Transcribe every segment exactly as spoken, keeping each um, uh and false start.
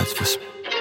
двадцать восемь.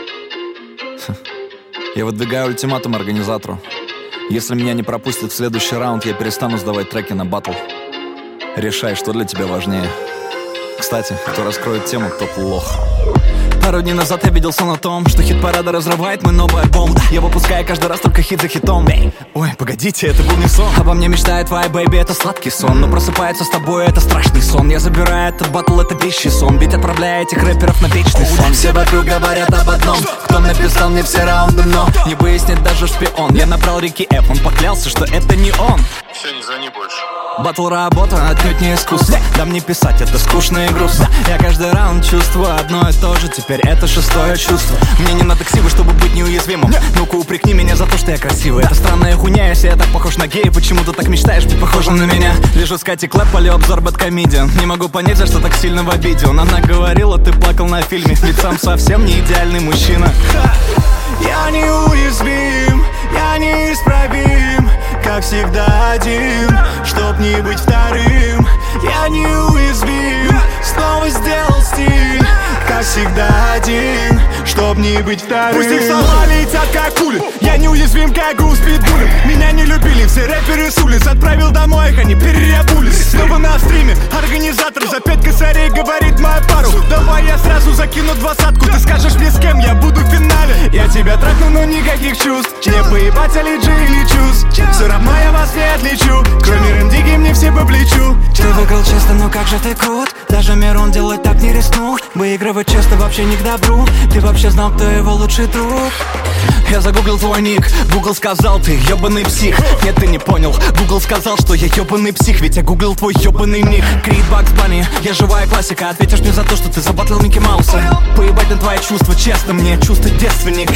Я выдвигаю ультиматум организатору. Если меня не пропустят в следующий раунд, я перестану сдавать треки на баттл. Решай, что для тебя важнее. Кстати, кто раскроет тему, тот лох. Пару дней назад я видел сон о том, что хит-парада разрывает мой новый альбом. Я выпускаю каждый раз только хит за хитом. Ой, погодите, это был не сон. Обо мне мечтает твоя бэйби, это сладкий сон. Но просыпается с тобой, это страшный сон. Я забираю этот батл, это вещий сон. Ведь отправляю этих рэперов на вечный сон. Все вокруг говорят об одном: кто написал мне все раунды, но не выяснит даже шпион. Я набрал Рики Эф, он поклялся, что это не он. Все, не звони больше. Батл работа отнюдь не искусство. Да мне писать это скучно и грустно. Я каждый раунд чувствую одно и то же. Теперь это шестое чувство. Мне не надо ксивы, чтобы быть неуязвимым. Ну-ка упрекни меня за то, что я красивый. Это странная хуйня, если я так похож на гея. Почему ты так мечтаешь быть похожим на меня? Лежу с Катей Клэп, полю обзор Бэдкомедиан. Не могу понять, за что так сильно в обиде. Она говорила, ты плакал на фильме. Ведь сам совсем не идеальный мужчина. Я неуязвим, я неисправим, как всегда один, чтоб не быть вторым. Я неуязвим, снова сделал стиль, как всегда один, чтоб не быть вторым. Пусть их слова летят как пули, я неуязвим, как гус питбулем. Меня не любили все рэперы с улиц, отправил домой их, они переобулись. Снова на стриме организатор за пять косарей говорит мою пару: давай я сразу закину двадцатку, ты скажешь мне, с кем я буду в финале. Я тебя трахну, но никаких чувств, мне поебать, Алиджи или Чус. Все равно я вас не отличу, кроме Рендиги мне все по плечу. Ты выиграл честно, но как же ты крут. Даже Мирон делать так не рискнул. Выигрывать честно вообще не к добру. Ты вообще знал, кто его лучший друг? Я загуглил твой ник, Google сказал, ты ёбаный псих. Нет, ты не понял, Google сказал, что я ёбаный псих. Ведь я гуглил твой ёбаный ник. Крид, Бакс Банни, я живая классика. Ответишь мне за то, что ты забатлил Микки Мауса. Поебать на твои чувства, честно мне, чувство девственник.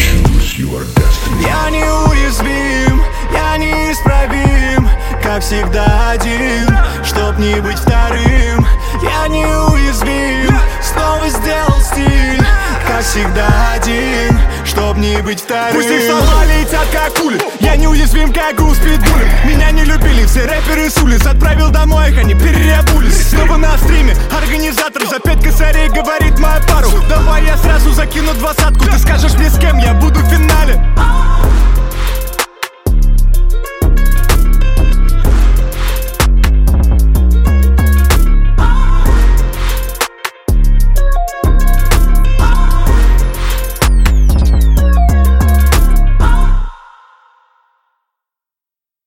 Я неуязвим, я неисправим, как всегда один, чтоб не быть вторым. Я неуязвим, снова сделал стиль, как всегда один, чтоб не быть вторым. Пусть их слова летят как пули, я неуязвим, как гус питбулем. Меня не любили все рэперы с улиц, отправил домой их, они переобулись. Снова на стриме организатор за пять косарей говорит мою пару: давай я сразу закину двадцатку, ты скажешь мне, с кем я буду в финале.